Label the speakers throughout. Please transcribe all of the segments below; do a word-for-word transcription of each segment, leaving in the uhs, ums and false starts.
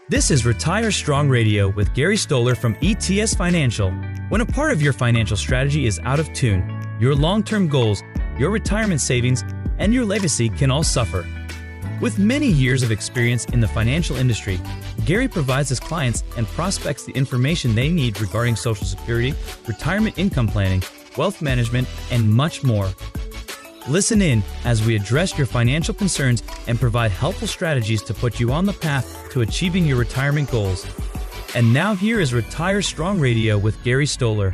Speaker 1: This is Retire Strong Radio with Gary Stoller from E T S Financial. When a part of your financial strategy is out of tune, your long-term goals, your retirement savings, and your legacy can all suffer. With many years of experience in the financial industry, Gary provides his clients and prospects the information they need regarding Social Security, retirement income planning, wealth management, and much more. Listen in as we address your financial concerns and provide helpful strategies to put you on the path to achieving your retirement goals. And now here is Retire Strong Radio with Gary Stoller.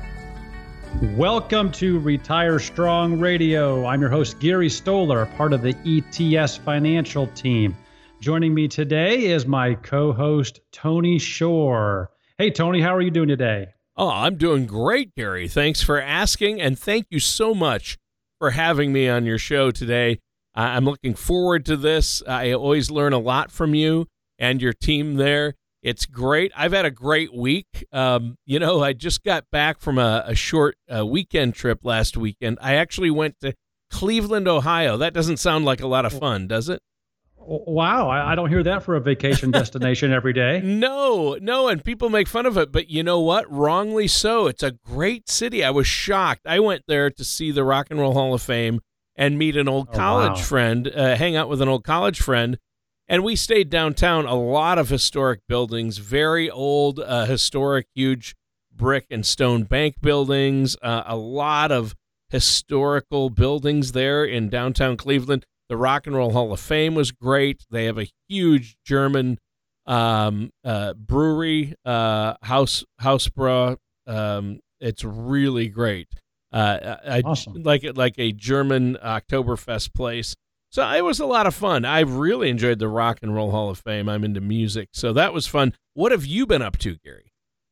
Speaker 2: Welcome to Retire Strong Radio. I'm your host, Gary Stoller, part of the E T S Financial team. Joining me today is my co-host, Tony Shore. Hey, Tony, how are you doing today?
Speaker 3: Oh, I'm doing great, Gary. Thanks for asking, and thank you so much for having me on your show today. Uh, I'm looking forward to this. I always learn a lot from you and your team there. It's great. I've had a great week. Um, you know, I just got back from a, a short uh, weekend trip last weekend. I actually went to Cleveland, Ohio. That doesn't sound like a lot of fun, does it?
Speaker 2: Wow, I, I don't hear that for a vacation destination every day.
Speaker 3: No, no, and people make fun of it, but you know what? Wrongly so. It's a great city. I was shocked. I went there to see the Rock and Roll Hall of Fame and meet an old
Speaker 2: Oh,
Speaker 3: college
Speaker 2: wow.
Speaker 3: friend, uh, hang out with an old college friend, and we stayed downtown. A lot of historic buildings, very old, uh, historic, huge brick and stone bank buildings, uh, a lot of historical buildings there in downtown Cleveland. The Rock and Roll Hall of Fame was great. They have a huge German um, uh, brewery, uh, Haus Hausbräu. Um, it's really great. Uh, I,
Speaker 2: Awesome.
Speaker 3: Like it, like a German Oktoberfest place. So it was a lot of fun. I really enjoyed the Rock and Roll Hall of Fame. I'm into music, so that was fun. What have you been up to, Gary?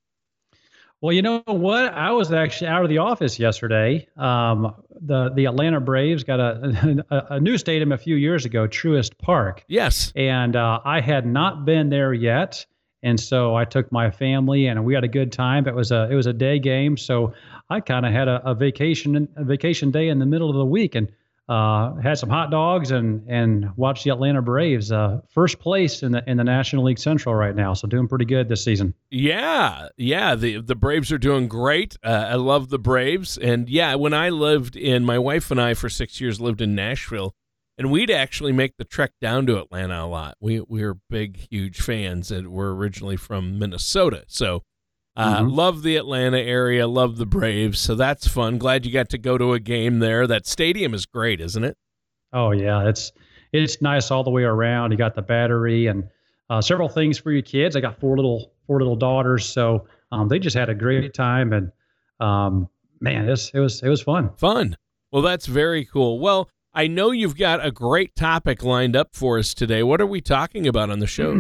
Speaker 2: Well, you know what? I was actually out of the office yesterday. Um, the the Atlanta Braves got a, a a new stadium a few years ago, Truist Park,
Speaker 3: Yes.
Speaker 2: and uh, I had not been there yet, and so I took my family and we had a good time. It was a it was a day game, so I kind of had a, a vacation a vacation day in the middle of the week, and uh, had some hot dogs and and watched the Atlanta Braves, uh, first place in the in the National League Central right now, so doing pretty good this season.
Speaker 3: Yeah, yeah. The the Braves are doing great. Uh, I love the Braves, and yeah, when I lived in, my wife and I for six years lived in Nashville, and we'd actually make the trek down to Atlanta a lot. We we were big, huge fans, and we're originally from Minnesota, so uh,
Speaker 2: Mhm.
Speaker 3: love the Atlanta area, love the Braves. So that's fun. Glad you got to go to a game there. That stadium is great, isn't it?
Speaker 2: Oh yeah, it's it's nice all the way around. You got the Battery and uh, several things for your kids. I got four little four little daughters, so um, they just had a great time. And um, man, it's, it was it was fun.
Speaker 3: Fun. Well, that's very cool. Well, I know you've got a great topic lined up for us today. What are we talking about on the show?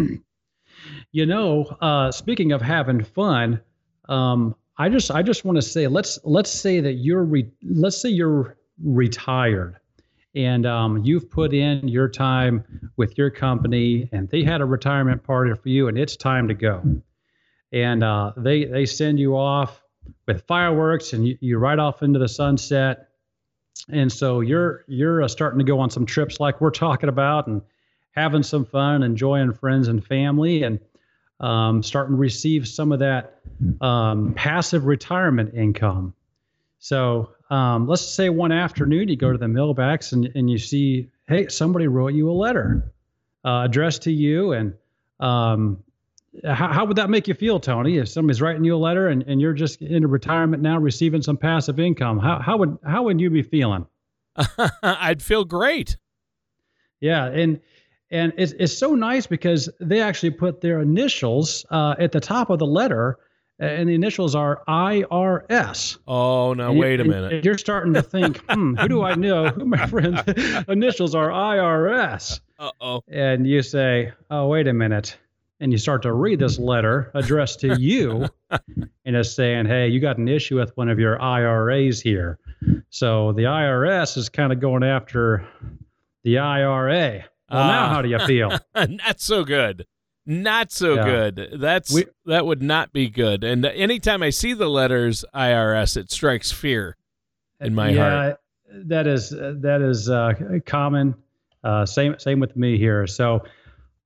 Speaker 2: You know, uh, speaking of having fun, um, I just I just want to say let's let's say that you're re- let's say you're retired, and um, you've put in your time with your company, and they had a retirement party for you, and it's time to go, and uh, they they send you off with fireworks, and you, you ride off into the sunset, and so you're you're uh, starting to go on some trips like we're talking about, and having some fun, enjoying friends and family, and um, starting to receive some of that um, passive retirement income. So um, let's say one afternoon you go to the mailbox and, and you see, hey, somebody wrote you a letter uh, addressed to you. And um, how, how would that make you feel, Tony, if somebody's writing you a letter and, and you're just into retirement now receiving some passive income? How, how would how would you be feeling?
Speaker 3: I'd feel great.
Speaker 2: Yeah, and and it's it's so nice because they actually put their initials uh, at the top of the letter, and the initials are I R S.
Speaker 3: Oh, now
Speaker 2: And you-
Speaker 3: wait a
Speaker 2: and-
Speaker 3: minute.
Speaker 2: and you're starting to think, hmm, who do I know? Who my friends' initials are I R S?
Speaker 3: Uh-oh.
Speaker 2: And you say, oh, wait a minute. And you start to read this letter addressed to you, and it's saying, hey, you got an issue with one of your I R As here. So the I R S is kind of going after the I R A. Well, now
Speaker 3: Ah.
Speaker 2: how do you feel?
Speaker 3: Not so good. Not so
Speaker 2: Yeah.
Speaker 3: good. That's
Speaker 2: We-
Speaker 3: that would not be good. And anytime I see the letters I R S, it strikes fear in my
Speaker 2: yeah,
Speaker 3: heart.
Speaker 2: that is that is uh, common. Uh, same same with me here. So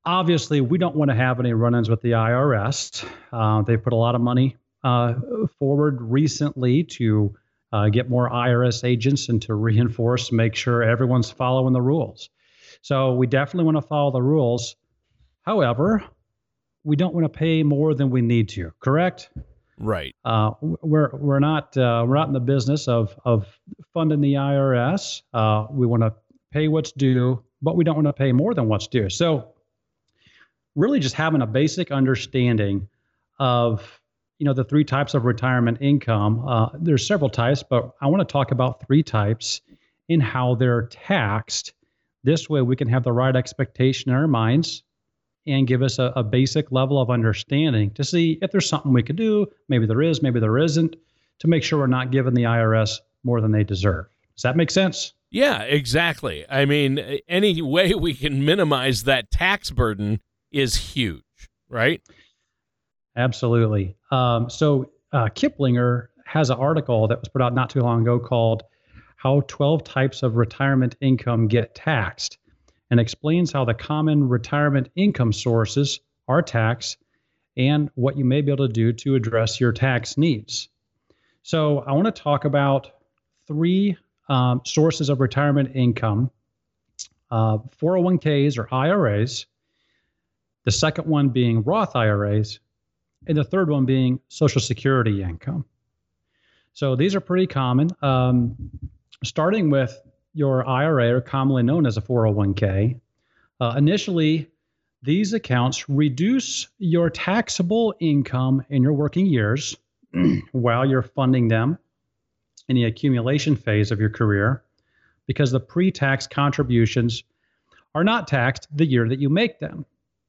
Speaker 2: obviously, we don't want to have any run-ins with the I R S. Uh, they put a lot of money uh, forward recently to uh, get more I R S agents and to reinforce, make sure everyone's following the rules. So we definitely want to follow the rules. However, we don't want to pay more than we need to. Correct?
Speaker 3: Right.
Speaker 2: Uh, we're we're not uh, we're not in the business of of funding the I R S. Uh, we want to pay what's due, but we don't want to pay more than what's due. So, really, just having a basic understanding of you know the three types of retirement income. Uh, there's several types, but I want to talk about three types and how they're taxed. This way, we can have the right expectation in our minds and give us a, a basic level of understanding to see if there's something we could do. Maybe there is, maybe there isn't, to make sure we're not giving the I R S more than they deserve. Does that make sense?
Speaker 3: Yeah, exactly. I mean, any way we can minimize that tax burden is huge, right?
Speaker 2: Absolutely. Um, so uh, Kiplinger has an article that was put out not too long ago called How twelve Types of Retirement Income Get Taxed, and explains how the common retirement income sources are taxed and what you may be able to do to address your tax needs. So I want to talk about three um, sources of retirement income, uh, four oh one k's or I R As, the second one being Roth I R As, and the third one being Social Security income. So these are pretty common. Um, starting with your I R A, or commonly known as a four oh one k. Uh, initially, these accounts reduce your taxable income in your working years while you're funding them in the accumulation phase of your career, because the pre-tax contributions are not taxed the year that you make them.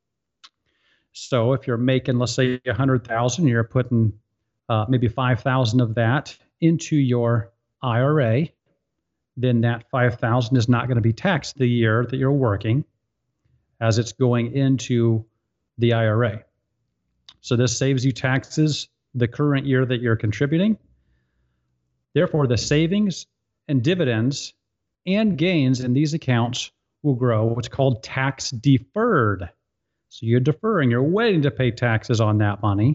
Speaker 2: So if you're making, let's say, one hundred thousand dollars, you're putting uh, maybe five thousand dollars of that into your I R A, then that five thousand dollars is not going to be taxed the year that you're working as it's going into the I R A. So this saves you taxes the current year that you're contributing. Therefore, the savings and dividends and gains in these accounts will grow, what's called tax deferred. So you're deferring, you're waiting to pay taxes on that money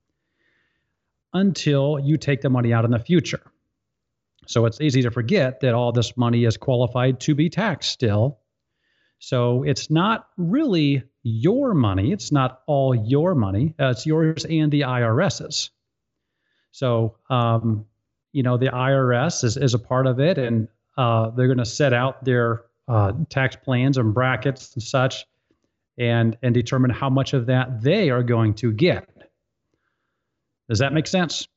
Speaker 2: until you take the money out in the future. So it's easy to forget that all this money is qualified to be taxed still. So it's not really your money. It's not all your money. Uh, it's yours and the I R S's. So, um, you know, the I R S is, is a part of it, and uh, they're going to set out their uh, tax plans and brackets and such, and, and determine how much of that they are going to get. Does that make sense?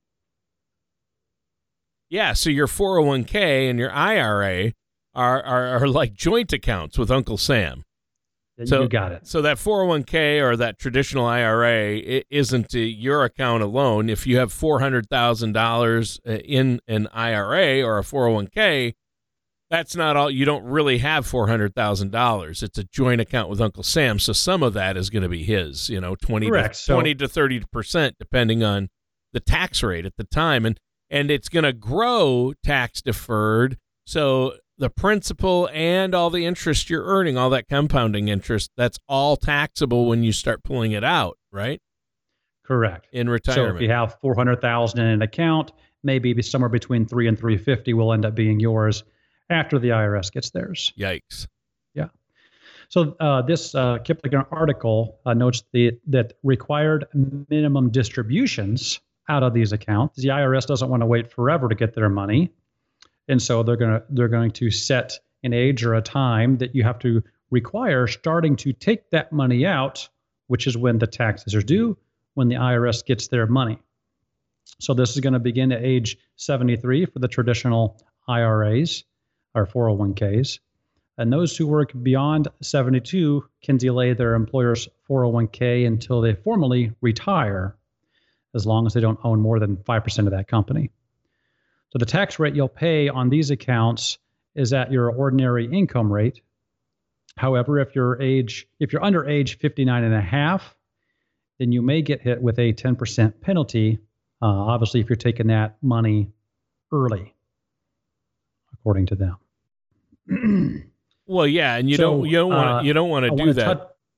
Speaker 3: Yeah, so your four oh one k and your I R A are, are, are like joint accounts with Uncle Sam.
Speaker 2: So, you got it.
Speaker 3: So that four oh one k or that traditional I R A it isn't uh, your account alone. If you have four hundred thousand dollars in an I R A or a four oh one k, that's not all. You don't really have four hundred thousand dollars. It's a joint account with Uncle Sam, so some of that is going to be his, you know, twenty
Speaker 2: Correct.
Speaker 3: to,
Speaker 2: So,
Speaker 3: twenty to thirty percent depending on the tax rate at the time. And And it's going to grow tax deferred. So the principal and all the interest you're earning, all that compounding interest, that's all taxable when you start pulling it out, right?
Speaker 2: Correct.
Speaker 3: In retirement.
Speaker 2: So if you have four hundred thousand dollars in an account, maybe somewhere between three and three fifty will end up being yours after the I R S gets theirs.
Speaker 3: Yikes.
Speaker 2: Yeah. So uh, this uh, Kiplinger article uh, notes the, that required minimum distributions out of these accounts. The I R S doesn't want to wait forever to get their money, and so they're going to they're going to set an age or a time that you have to require starting to take that money out, which is when the taxes are due, when the I R S gets their money. So this is going to begin at age seventy-three for the traditional I R As or four oh one k's, and those who work beyond seventy-two can delay their employer's four oh one k until they formally retire, as long as they don't own more than five percent of that company. So the tax rate you'll pay on these accounts is at your ordinary income rate. However, if you're age, if you're under age fifty-nine and a half, then you may get hit with a ten percent penalty, uh, obviously if you're taking that money early, according to them.
Speaker 3: Well, yeah, and you
Speaker 2: So,
Speaker 3: don't you don't want
Speaker 2: uh,
Speaker 3: you don't want
Speaker 2: I
Speaker 3: to do
Speaker 2: wanna
Speaker 3: that.
Speaker 2: touch-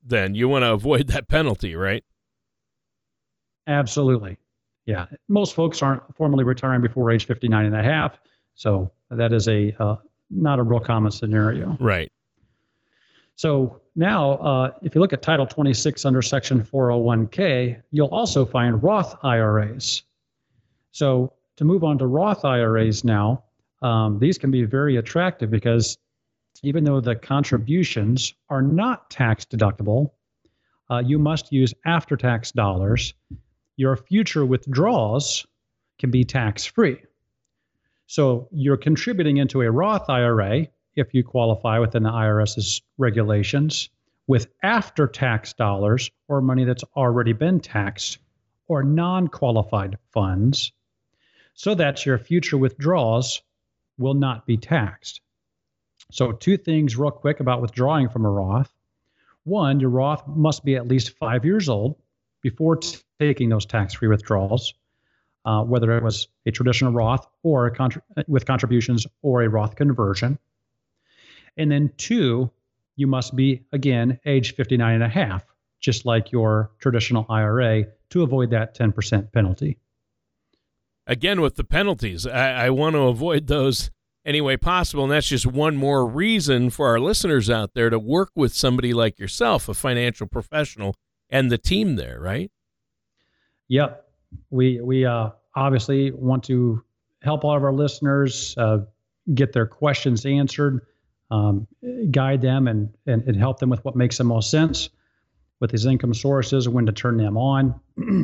Speaker 3: then. You want to avoid that penalty, right?
Speaker 2: Absolutely. Yeah. Most folks aren't formally retiring before age fifty-nine and a half. So that is a uh, not a real common scenario.
Speaker 3: Right.
Speaker 2: So now, uh, if you look at Title twenty-six under Section four oh one K, you'll also find Roth I R As. So to move on to Roth I R As now, um, these can be very attractive because even though the contributions are not tax deductible, uh, you must use after-tax dollars. Your future withdrawals can be tax-free. So you're contributing into a Roth I R A, if you qualify within the IRS's regulations, with after-tax dollars or money that's already been taxed or non-qualified funds, so that your future withdrawals will not be taxed. So two things real quick about withdrawing from a Roth. One, your Roth must be at least five years old before t- taking those tax-free withdrawals, uh, whether it was a traditional Roth or a contr- with contributions or a Roth conversion. And then two, you must be, again, age fifty-nine and a half, just like your traditional I R A, to avoid that ten percent penalty.
Speaker 3: Again, with the penalties, I, I want to avoid those any way possible, and that's just one more reason for our listeners out there to work with somebody like yourself, a financial professional, and the team there, right?
Speaker 2: Yep. We we uh, obviously want to help all of our listeners uh, get their questions answered, um, guide them, and, and and help them with what makes the most sense with these income sources, when to turn them on,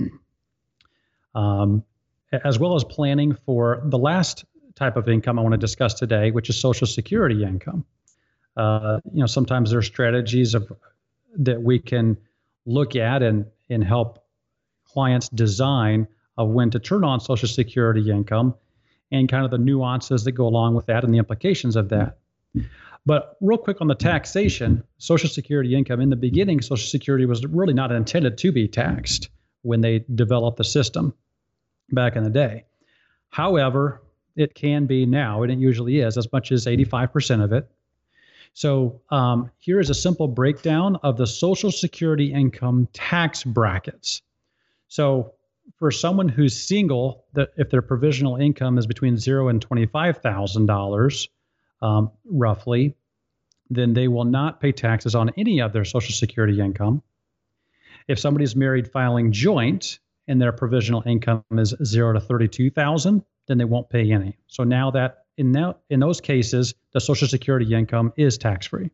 Speaker 2: um, as well as planning for the last type of income I want to discuss today, which is Social Security income. Uh, you know, sometimes there are strategies of that we can look at and and help clients design of when to turn on Social Security income and kind of the nuances that go along with that and the implications of that. But real quick on the taxation, Social Security income, in the beginning, Social Security was really not intended to be taxed when they developed the system back in the day. However, it can be now, and it usually is, as much as eighty-five percent of it. So um, here is a simple breakdown of the Social Security income tax brackets. So for someone who's single, that if their provisional income is between zero and twenty-five thousand dollars, um, roughly, then they will not pay taxes on any of their Social Security income. If somebody's married filing joint and their provisional income is zero to thirty-two thousand, then they won't pay any. So now that in that in those cases, the Social Security income is tax-free.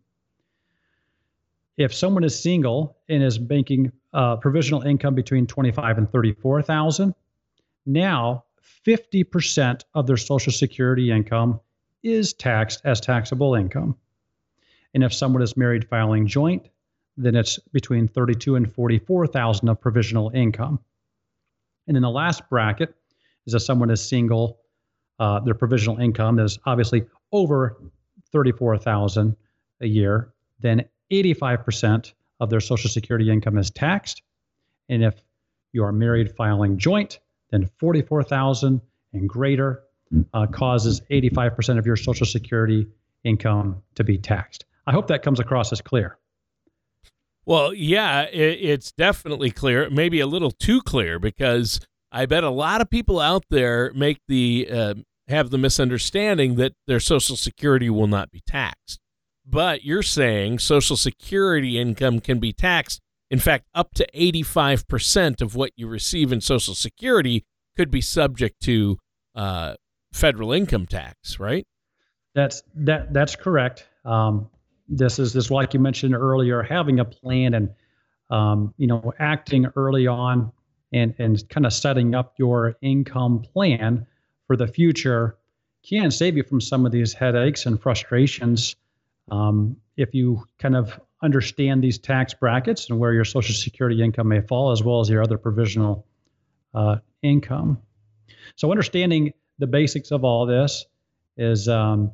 Speaker 2: If someone is single and is making uh, provisional income between twenty-five and thirty-four thousand, now fifty percent of their Social Security income is taxed as taxable income. And if someone is married filing joint, then it's between thirty-two and forty-four thousand of provisional income. And then the last bracket is if someone is single, uh, their provisional income is obviously over thirty-four thousand a year, then eighty-five percent of their Social Security income is taxed. And if you are married filing joint, then forty-four thousand and greater uh, causes eighty-five percent of your Social Security income to be taxed. I hope that comes across as clear.
Speaker 3: Well, yeah, it, it's definitely clear, maybe a little too clear, because I bet a lot of people out there make the uh, have the misunderstanding that their Social Security will not be taxed. But you're saying Social Security income can be taxed. In fact, up to eighty-five percent of what you receive in Social Security could be subject to uh, federal income tax, right?
Speaker 2: That's that. That's correct. Um, this is this like you mentioned earlier, having a plan and um, you know acting early on and and kind of setting up your income plan for the future can save you from some of these headaches and frustrations. Um, if you kind of understand these tax brackets and where your Social Security income may fall, as well as your other provisional uh, income. So understanding the basics of all this is um,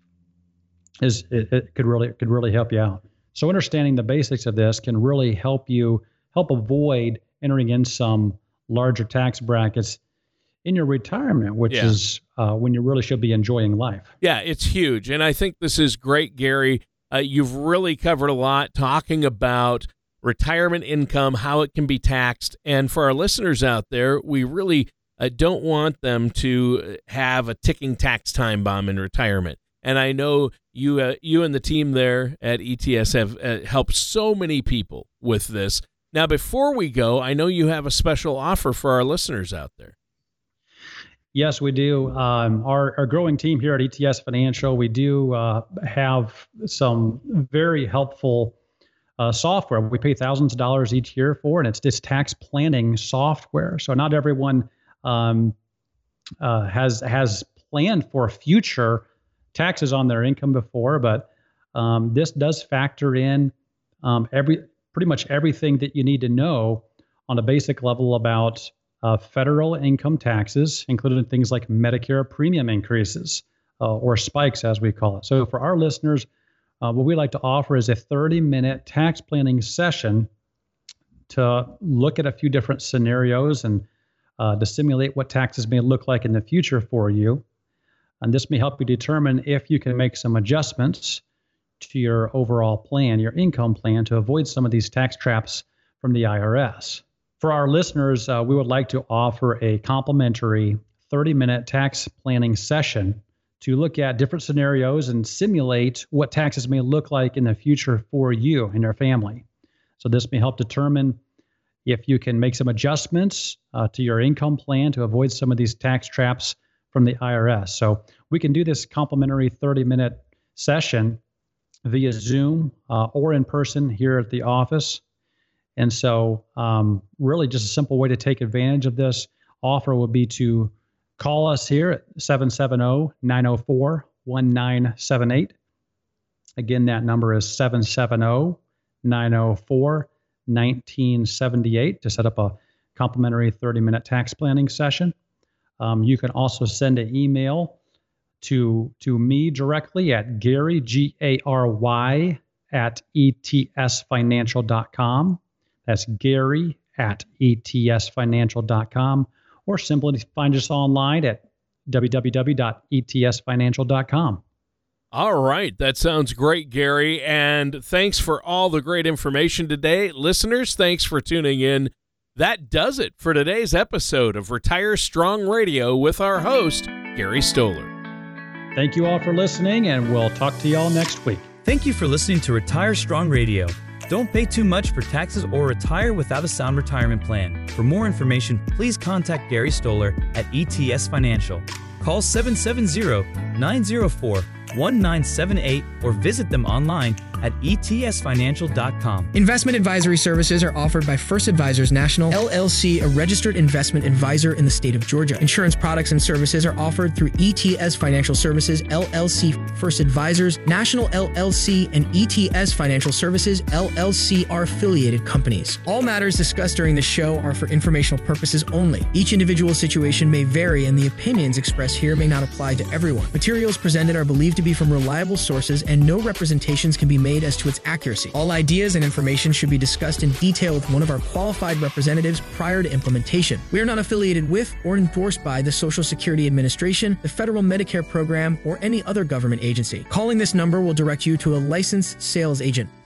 Speaker 2: is it, it could really it could really help you out. So understanding the basics of this can really help you help avoid entering in some larger tax brackets in your retirement, which
Speaker 3: yeah.
Speaker 2: is uh, when you really should be enjoying life.
Speaker 3: Yeah, it's huge. And I think this is great, Gary. Uh, you've really covered a lot talking about retirement income, how it can be taxed. And for our listeners out there, we really uh, don't want them to have a ticking tax time bomb in retirement. And I know you uh, you and the team there at E T S have uh, helped so many people with this. Now, before we go, I know you have a special offer for our listeners out there.
Speaker 2: Yes, we do. Um, our, our growing team here at E T S Financial, we do uh, have some very helpful uh, software. We pay thousands of dollars each year for, and it's this tax planning software. So not everyone um, uh, has has planned for future taxes on their income before, but um, this does factor in um, every pretty much everything that you need to know on a basic level about uh, federal income taxes, including things like Medicare premium increases uh, or spikes, as we call it. So for our listeners, uh, what we like to offer is a thirty-minute tax planning session to look at a few different scenarios and uh, to simulate what taxes may look like in the future for you. And this may help you determine if you can make some adjustments to your overall plan, your income plan, to avoid some of these tax traps from the I R S. For our listeners, uh, we would like to offer a complimentary thirty-minute tax planning session to look at different scenarios and simulate what taxes may look like in the future for you and your family. So this may help determine if you can make some adjustments uh, to your income plan to avoid some of these tax traps from the I R S. So we can do this complimentary thirty-minute session via Zoom uh, or in person here at the office. And so um, really just a simple way to take advantage of this offer would be to call us here at seven seven zero, nine zero four, one nine seven eight. Again, that number is seven seven zero, nine zero four, one nine seven eight to set up a complimentary thirty-minute tax planning session. Um, you can also send an email to to me directly at Gary, G A R Y, at E T S financial dot com. That's Gary at E T S financial dot com, or simply find us online at w w w dot e t s financial dot com.
Speaker 3: All right. That sounds great, Gary. And thanks for all the great information today. Listeners, thanks for tuning in. That does it for today's episode of Retire Strong Radio with our host, Gary Stoller.
Speaker 2: Thank you all for listening, and we'll talk to you all next week.
Speaker 1: Thank you for listening to Retire Strong Radio. Don't pay too much for taxes or retire without a sound retirement plan. For more information, please contact Gary Stoller at E T S Financial. Call seven seven zero, nine zero four, one nine seven eight or visit them online at e t s financial dot com.
Speaker 4: Investment advisory services are offered by First Advisors National, L L C, a registered investment advisor in the state of Georgia. Insurance products and services are offered through E T S Financial Services, L L C, First Advisors National, L L C, and E T S Financial Services, L L C are affiliated companies. All matters discussed during the show are for informational purposes only. Each individual situation may vary, and the opinions expressed here may not apply to everyone. Materials presented are believed to be from reliable sources, and no representations can be made as to its accuracy. All ideas and information should be discussed in detail with one of our qualified representatives prior to implementation. We are not affiliated with or endorsed by the Social Security Administration, the Federal Medicare Program, or any other government agency. Calling this number will direct you to a licensed sales agent.